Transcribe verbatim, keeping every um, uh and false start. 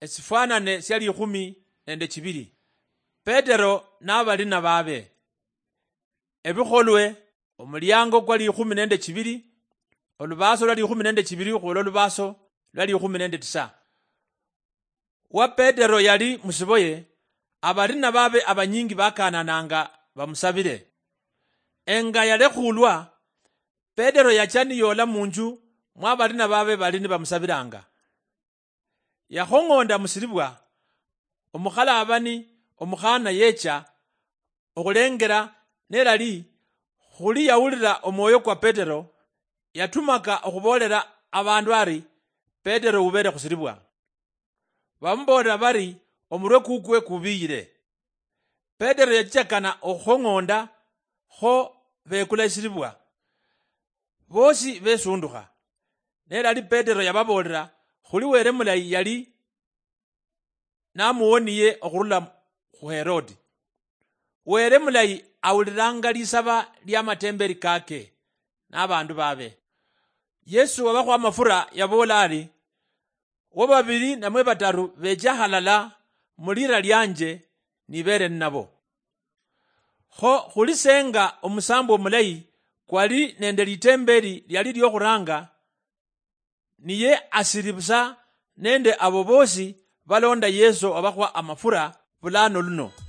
esifanane syali ikumi nende kibiri. Petero n'abalina babe ebikholwe omulyango gwali ikumi nende kibiri, olubaso lwali ikumi nende kibiri khula olubaso lwali ikumi nende tisa. Wa Petero yali musiboye, abalina babe abanyingi bakanananga bamusabile. Enga yalekhulwa, Petero yachani yola munju mwa balina babe balini bamusabiranga. Yakhongonda musiribwa, omukhala abani omukhana yecha okhulengera nerali khuli yawulira omwoyo kwa Petero, yatumaka okhubolera abandu ari Petero ubere khusiribwa. Bamubolera bari omurwe kukwe kubiyire. Petero yachakana okhongonda kho bekula isiribwa. Bosi besundukha. Nerali Petero yababolera khuli were mulayi yali namuwoniye okhurula khu Herodi. Were mulayi awuliranga lisaba lya matemberi kake n'abandu babe. Yesu wabakho amafura yabola ari, wo babiri namwe bataru becha halala mulira lyanje nibere nabo. Kho khulisenga omusambo omulayi kwali nende litemberi lyali lyokhuranga, niye asiribusa nende abo bosi balonda Yesu wabakho amafura bulano luno.